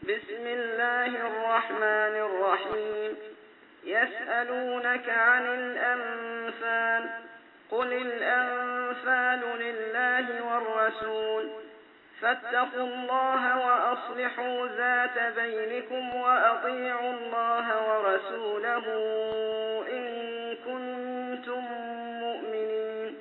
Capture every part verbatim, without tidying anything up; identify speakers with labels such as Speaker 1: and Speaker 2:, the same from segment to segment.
Speaker 1: بسم الله الرحمن الرحيم يسألونك عن الأنفال قل الأنفال لله والرسول فاتقوا الله وأصلحوا ذات بينكم وأطيعوا الله ورسوله إن كنتم مؤمنين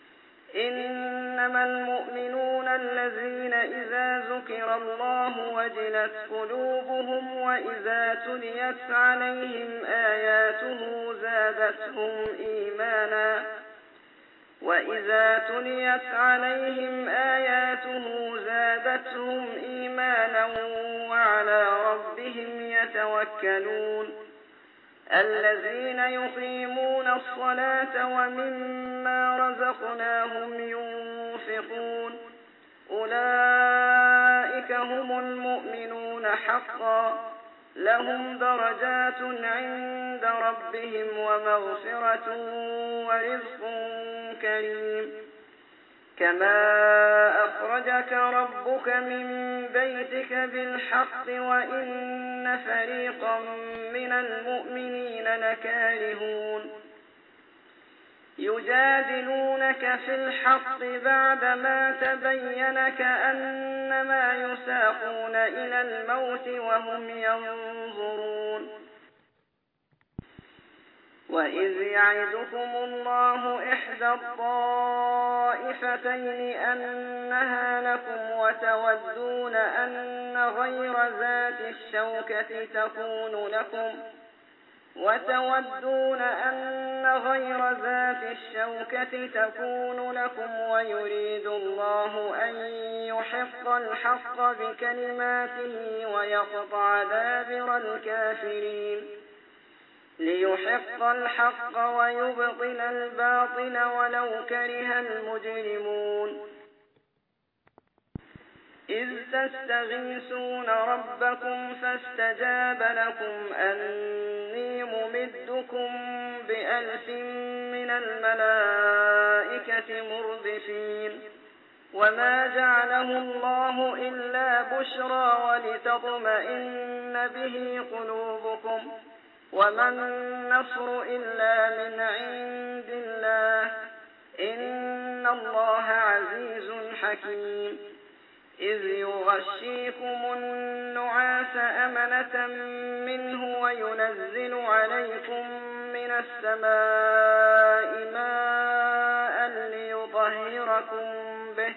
Speaker 1: إنما المؤمنون الذين إذا ذكر الله وجلت قلوبهم وإذا تليت عليهم آياته زادتهم إيمانا وإذا تليت عليهم آياته زادتهم إيمانا وعلى ربهم يتوكلون الذين يقيمون الصلاة ومما رزقناهم ينفقون أولئك هم المؤمنون حقا لهم درجات عند ربهم ومغفرة ورزق كريم كما أخرجك ربك من بيتك بالحق وإن فريقا من المؤمنين لكارهون يجادلونك في الحق بعدما تبين كأنما يساقون إلى الموت وهم ينظرون وإذ يعدكم الله إحدى الطائفتين أنها لكم وتودون أن غير ذات الشوكة تكون لكم وتودون أن غير ذات الشوكة تكون لكم ويريد الله أن يحق الحق بكلماته ويقطع دابر الكافرين ليحق الحق ويبطل الباطل ولو كره المجرمون إذ تستغيثون ربكم فاستجاب لكم أني ممدكم بألف من الملائكة مردفين وما جعله الله إلا بشرى ولتطمئن به قلوبكم وما النصر إلا من عند الله إن الله عزيز حكيم إذ يغشيكم النعاس أمنة منه وينزل عليكم من السماء ماء ليطهركم به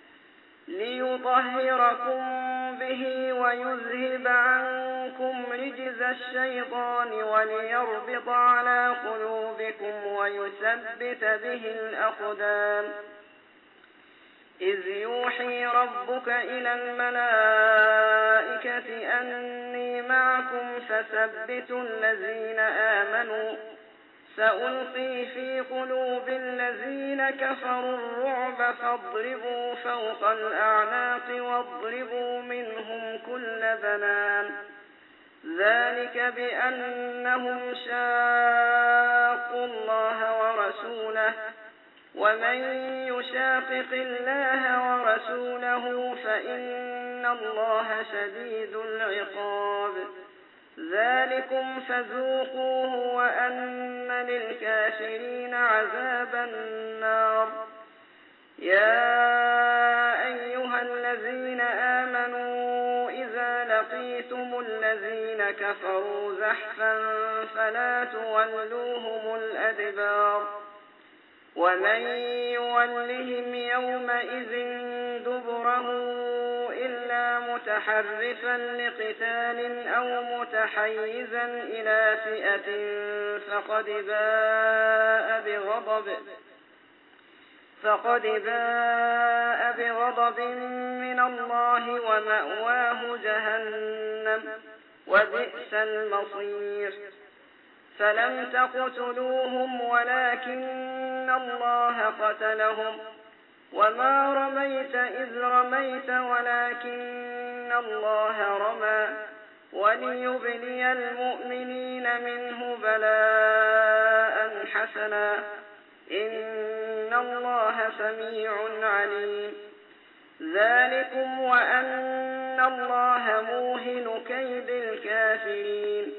Speaker 1: ليطهركم به ويذهب عنكم رجز الشيطان وليربط على قلوبكم ويثبت به الأقدام إذ يوحي ربك إلى الملائكة أني معكم فثبتوا الذين آمنوا سألقي في قلوب الذين كفروا الرعب فاضربوا فوق الأعناق واضربوا منهم كل بنان ذلك بأنهم شاقوا الله ورسوله ومن يشاقق الله ورسوله فإن الله شديد العقاب ذلكم فذوقوه وأن للكافرين عذاب النار يا أيها الذين آمنوا إذا لقيتم الذين كفروا زحفا فلا تولوهم الأدبار ومن يولهم يومئذ دبره إلا متحرفا لقتال أو متحيزا إلى فئة فقد باء بغضب فقد باء بغضب من الله ومأواه جهنم وبئس المصير فلم تقتلوهم ولكن الله قتلهم وما رميت إذ رميت ولكن الله رمى وليبلي المؤمنين منه بلاء حسنا إن الله سميع عليم ذلكم وأن الله موهن الكافرين.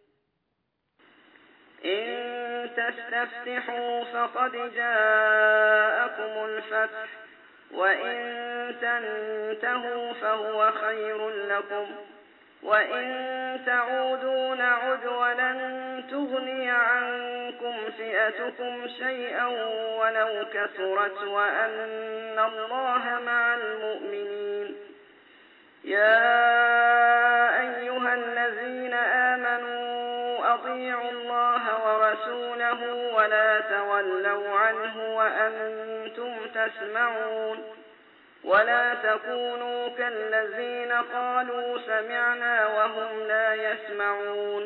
Speaker 1: إن تستفتحوا فقد جاءكم الفتح، وإن تنتهوا فهو خير لكم، وإن تعودوا نعد ولن تغني عنكم فئتكم شيئا ولو كثرت، وأن الله مع المؤمنين. يا أيها الذين آمنوا أطيعوا الله ورسوله ولا تولوا عنه وأنتم تسمعون، ولا تكونوا كالذين قالوا سمعنا وهم لا يسمعون.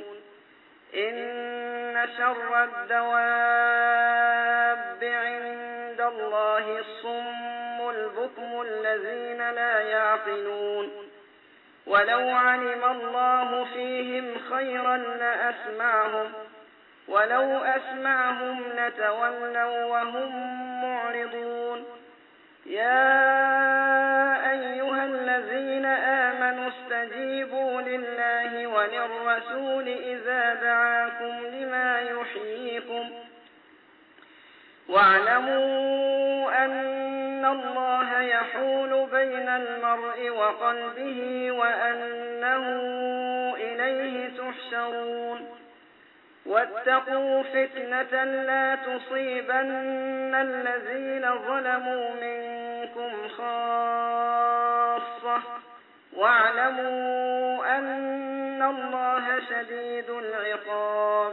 Speaker 1: إن شر الدواب عند الله الصم البكم الذين لا يعقلون. ولو علم الله فيهم خيرا لأسمعهم، ولو أسمعهم لتولوا وهم معرضون. يا أيها الذين آمنوا استجيبوا لله وللرسول إذا دعاكم لما يحييكم، واعلموا أن الله يحول بين المرء وقلبه وأنه إليه تحشرون. واتقوا فتنة لا تصيبن الذين ظلموا منكم خاصة، واعلموا أن الله شديد العقاب.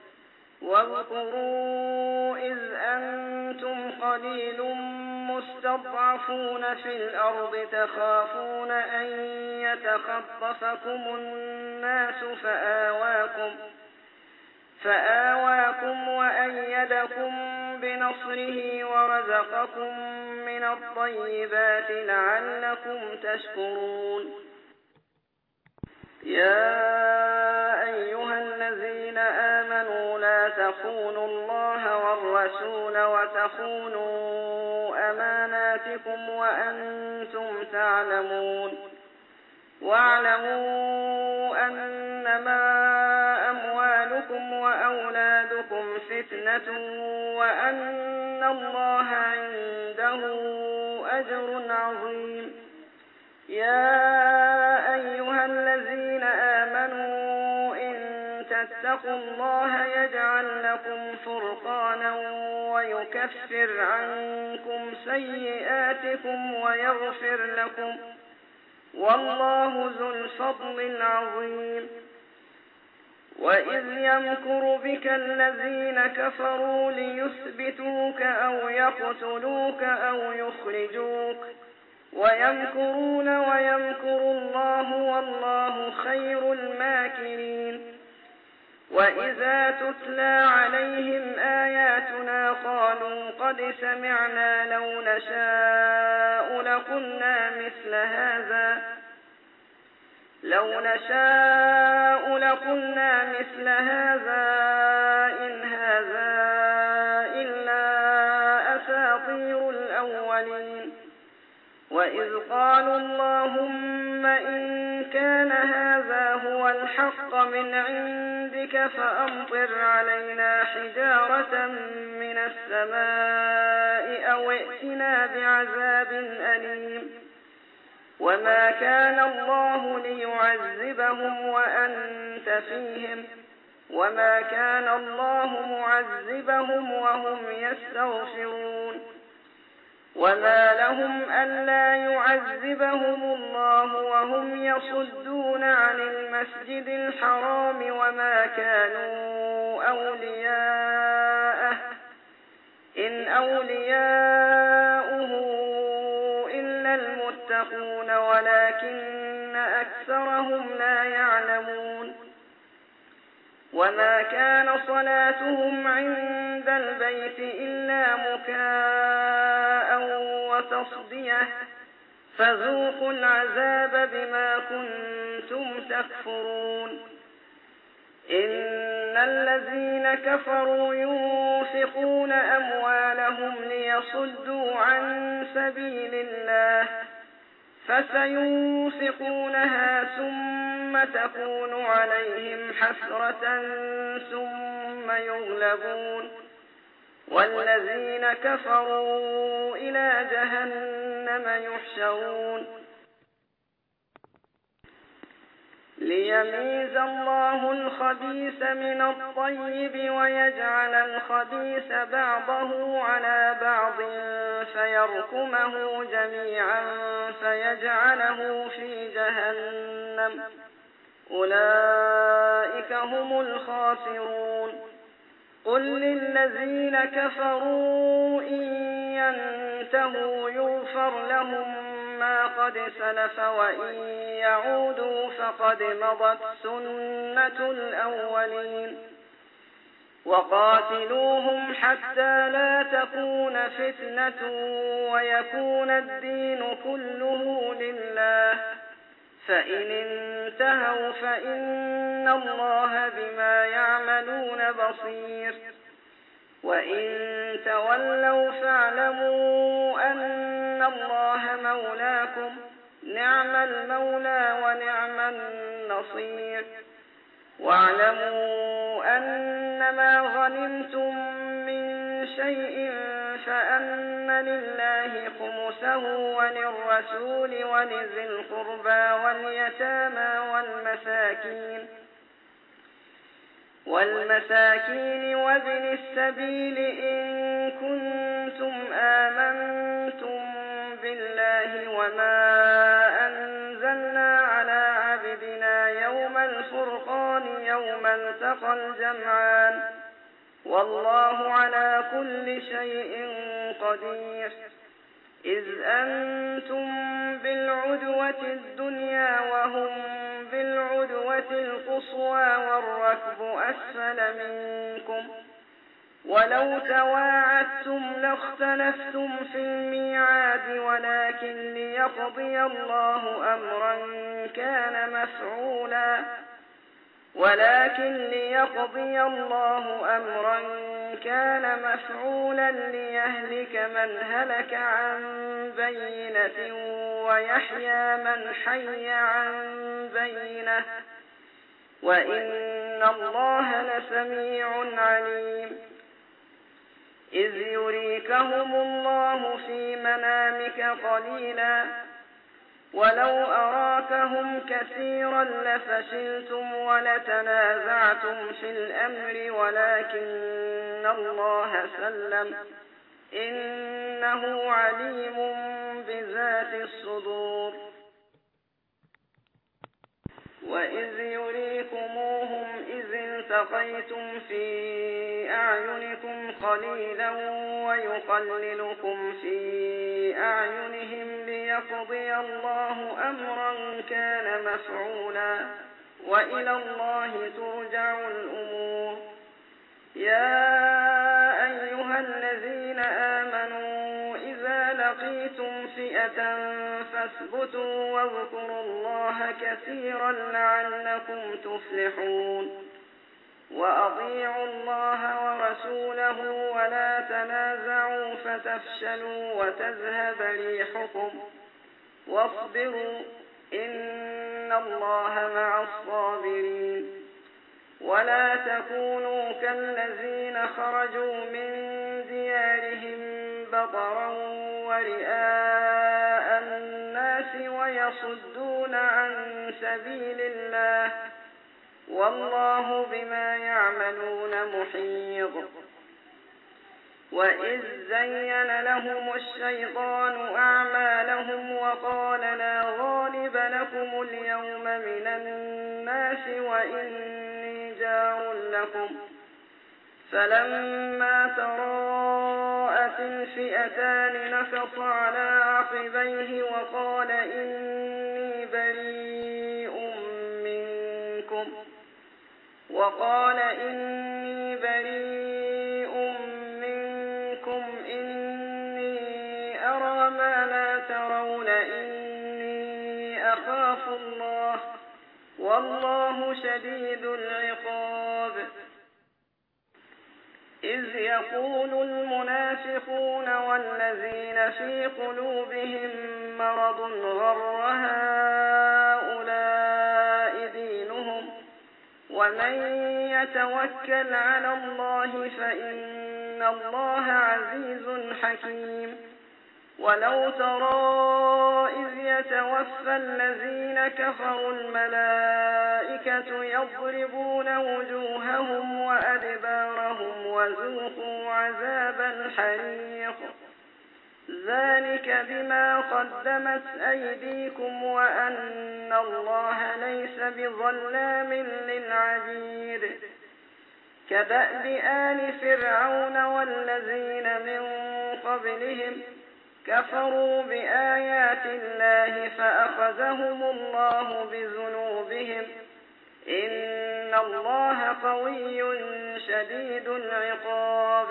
Speaker 1: واذكروا إذ أنتم قليل مستضعفون في الأرض تخافون أن يتخطفكم الناس فآواكم فآواكم وأيدكم بنصره ورزقكم من الطيبات لعلكم تشكرون. يا أيها الذين آمنوا لا تخونوا الله والرسول وتخونوا أماناتكم وأنتم تعلمون. واعلموا أنما أموالكم وأولادكم فتنة وأن الله عنده أجر عظيم. يا أيها الذين آمنوا إن تتقوا الله يجعل لكم فرقانا ويكفر عنكم سيئاتكم ويغفر لكم، والله ذو الفضل العظيم. وإذ يمكر بك الذين كفروا ليثبتوك أو يقتلوك أو يخرجوك، ويمكرون ويمكر الله والله خير الماكرين. وإذا تتلى عليهم آياتنا قالوا قد سمعنا لو نشاء لقلنا مثل هذا لو نشاء لقلنا مثل هذا إن هذا إلا أساطير الأولين. وإذ قالوا اللهم إن كان هذا هو الحق من عندك فأمطر علينا حجارة من السماء أو ائتنا بعذاب أليم. وما كان الله ليعذبهم وأنت فيهم، وما كان الله معذبهم وهم يستغفرون. وما لهم ألا يعذبهم الله وهم يصدون عن المسجد الحرام وما كانوا أولياءه إن أولياؤه إلا المتقون ولكن أكثرهم لا يعلمون. وما كان صلاتهم عند البيت إلا مكاء وتصدية فذوقوا العذاب بما كنتم تكفرون. إن الذين كفروا ينفقون أموالهم ليصدوا عن سبيل الله فسينفقونها ثم تكون عليهم حسرة ثم يغلبون والذين كفروا إلى جهنم يحشرون ليميز الله الخبيث من الطيب ويجعل الخبيث بعضه على بعض فيركمه جميعا فيجعله في جهنم أولئك هم الخاسرون قل للذين كفروا إن ينتهوا يغفر لهم ما قد سلف وإن يعودوا فقد مضت سنة الأولين وقاتلوهم حتى لا تكون فتنة ويكون الدين كله لله فإن انتهوا فإن الله بما يعملون بصير وإن تولوا فاعلموا أن الله مولاكم نعم المولى ونعم النصير واعلموا أنما غنمتم من شيء فأن لله خمسه وللرسول ولذي القربى واليتامى والمساكين والمساكين وابن السبيل إن كنتم آمنتم بالله وما أنزلنا على عبدنا يوم الفرقان يوم التقى الجمعان والله على كل شيء قدير إذ أنتم بالعدوة الدنيا وهم بالعدوة القصوى والركب أسفل منكم ولو تواعدتم لاختلفتم في الميعاد ولكن ليقضي الله أمرا كان مفعولا ولكن ليقضي الله أمرا كان مفعولا ليهلك من هلك عن بينة ويحيى من حي عن بينة وإن الله لسميع عليم إذ يريكهم الله في منامك قليلا ولو أراكهم كثيرا لفشلتم ولتنازعتم في الأمر ولكن الله سلم إنه عليم بذات الصدور وإذ يريكموهم إذ التقيتم في أعينكم قليلا ويقللكم في أعينهم ليقضي الله أمرا كان مفعولا وإلى الله ترجع الأمور يا أيها الذين آمنوا إذا لقيتم فئة فاثبتوا واذكروا الله كثيرا لعلكم تفلحون وأطيعوا الله ورسوله ولا تنازعوا فتفشلوا وتذهب ريحكم واصبروا إن الله مع الصابرين ولا تكونوا كالذين خرجوا من ديارهم بطرا ورئاء الناس ويصدون عن سبيل الله والله بما يعملون محيط وإذ زين لهم الشيطان أعمالهم وقال لا غالب لكم اليوم من الناس وإني جار لكم فلما تراءت الفئتان نكص على عقبيه وقال إني بريء منكم وقال إني بريء منكم إني أرى ما لا ترون إني أخاف الله والله شديد العقاب إذ يقول المنافقون والذين في قلوبهم مرض غر هؤلاء دينهم ومن يتوكل على الله فإن الله عزيز حكيم. ولو ترى إذ يتوفى الذين كفروا الملائكة يضربون وجوههم وأدبارهم وذوقوا عذاب الحريق ذلك بما قدمت أيديكم وأن الله ليس بظلام للعبيد. كدأب آل فرعون والذين من قبلهم كفروا بآيات الله فأخذهم الله بذنوبهم إن الله قوي شديد العقاب.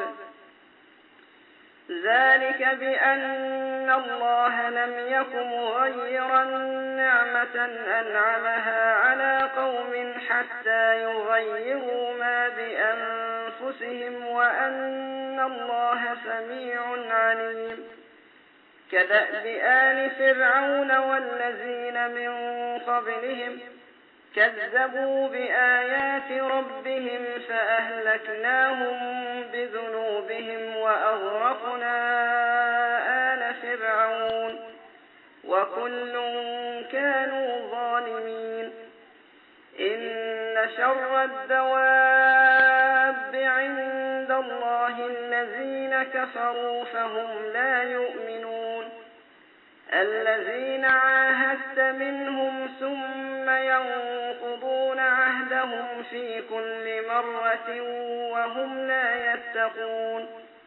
Speaker 1: ذلك بأن الله لم يكن مغيرا نعمة أنعمها على قوم حتى يغيروا ما بأنفسهم وأن الله سميع عليم. كدأب آل فرعون والذين من قبلهم كذبوا بآيات ربهم فأهلكناهم بذنوبهم وأغرقنا آل فرعون وكل كانوا ظالمين. إن شر الدواب عند الله الذين كفروا فهم لا يؤمنون. الذين عاهدت منهم ثم ينقضون عهدهم في كل مرة وهم لا يتقون.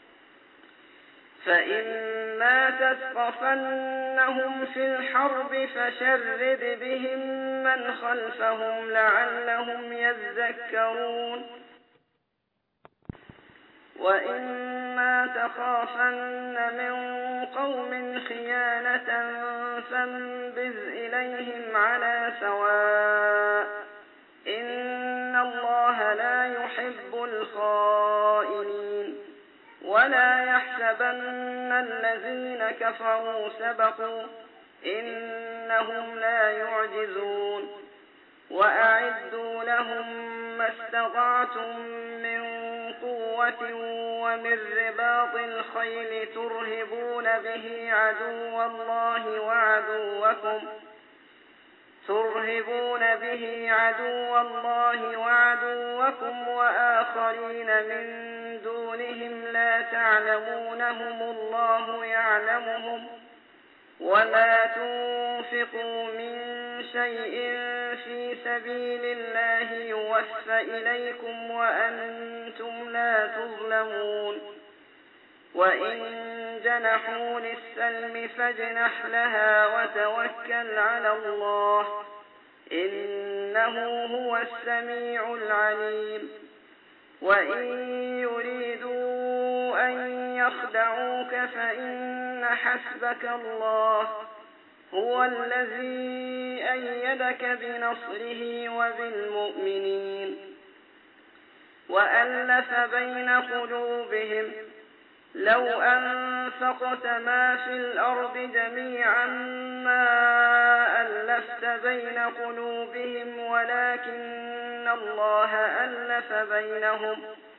Speaker 1: فإما تثقفنهم في الحرب فشرد بهم من خلفهم لعلهم يذكرون. وإما تخافن من قوم خيانة فانبذ إليهم على سواء إن الله لا يحب الخائنين. ولا يحسبن الذين كفروا سبقوا إنهم لا يعجزون. وأعدوا لهم ما استطعتم من قوة ومن رباط الخيل ترهبون به عدو الله وعدوكم ترهبون به عدو الله وعدوكم وآخرين من دونهم لا تعلمونهم الله يعلمهم. وما تنفقوا من شيء في سبيل الله يوفى إليكم وأنتم لا تظلمون. وإن جنحوا للسلم فاجنح لها وتوكل على الله إنه هو السميع العليم. وإن يريدوا أن يخدعوك فإن حسبك الله هو الذي أيدك بنصره وبالمؤمنين. وألف بين قلوبهم لو أنفقت ما في الأرض جميعا ما ألفت بين قلوبهم ولكن الله ألف بينهم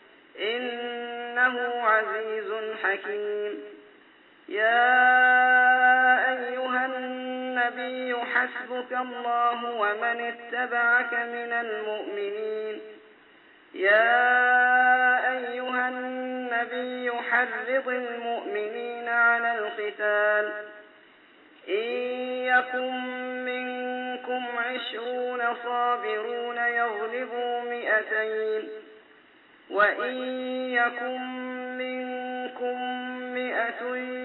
Speaker 1: إنه عزيز حكيم. يا أيها النبي حسبك الله ومن اتبعك من المؤمنين. يا أيها النبي حرض المؤمنين على القتال إن يكن منكم عشرون صابرون يغلبوا مئتين وإن يكن منكم مئة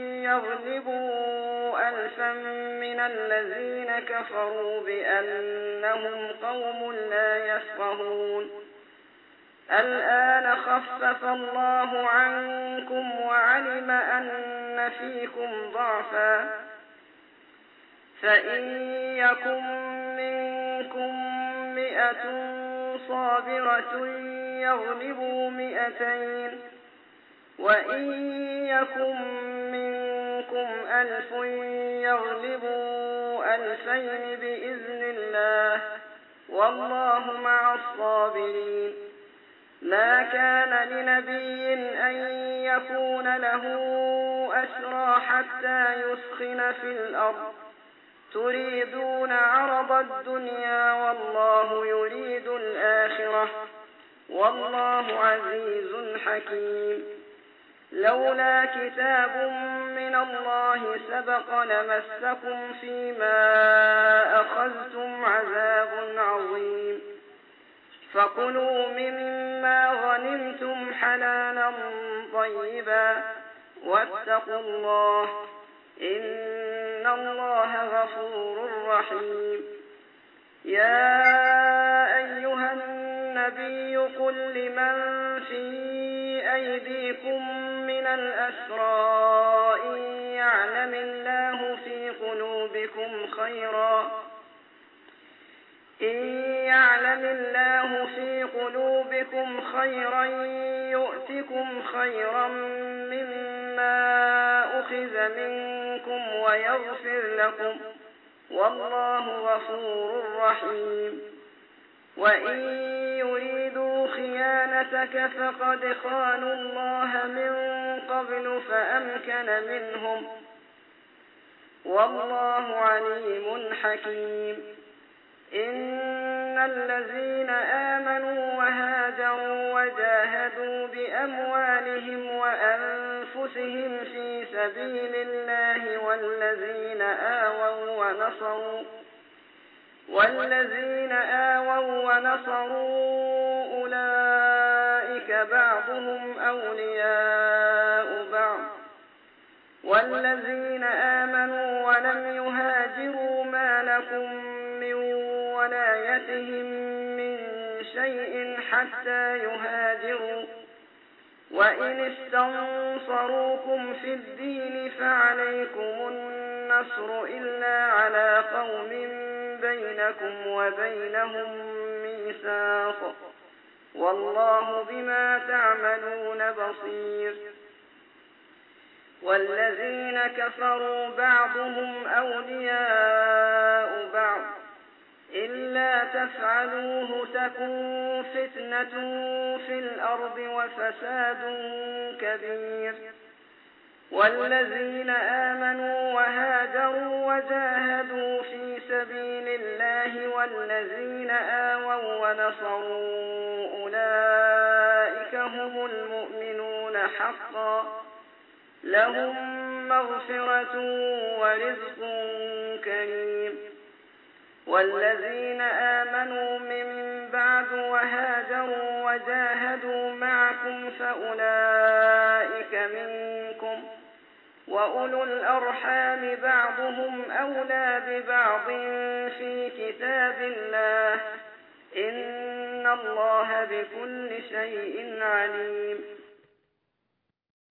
Speaker 1: يغلبوا ألفا من الذين كفروا بأنهم قوم لا يفقهون. الآن خفف الله عنكم وعلم أن فيكم ضعفا فإن يكن منكم مئة صابرة يغلبوا مئتين وإن يكن منكم ألف يغلبوا ألفين بإذن الله والله مع الصابرين. ما كان لنبي أن يكون له أسرى حتى يسخن في الأرض تريدون عرض الدنيا والله يريد الآخرة والله عزيز حكيم. لولا كتاب من الله سبق لمسكم فيما أخذتم عذاب عظيم. فكلوا مما غنمتم حلالا طيبا واتقوا الله إن الله غفور رحيم. يا أيها النبي قل لمن في أيديكم من الأسرى إن يعلم الله في قلوبكم خيرا إن يعلم الله في قلوبكم خيرا يؤتكم خيرا مما أخذ منكم ويغفر لكم والله غفور رحيم. وإن يريدوا خيانتك فقد خانوا الله من قبل فأمكن منهم والله عليم حكيم. إن الذين آمنوا وهاجروا وجاهدوا بأموالهم وأنفسهم في سبيل الله والذين آووا ونصروا والذين آووا ونصروا أولئك بعضهم أولياء بعض والذين آمنوا ولم يهاجروا ما لكم من ولايتهم من شيء حتى يهاجروا وإن استنصروكم في الدين فعليكم النصر إلا على قوم بينكم وبينهم ميثاق والله بما تعملون بصير. والذين كفروا بعضهم أولياء بعض إلا تفعلوه تكن فتنة في الأرض وفساد كبير. والذين آمنوا وهاجروا وجاهدوا في سبيل الله والذين آووا ونصروا أولئك هم المؤمنون حقا لهم مغفرة ورزق كريم. والذين آمنوا من بعد وهاجروا وجاهدوا معكم فأولئك منكم وأولو الأرحام بعضهم أولى ببعض في كتاب الله إن الله بكل شيء عليم.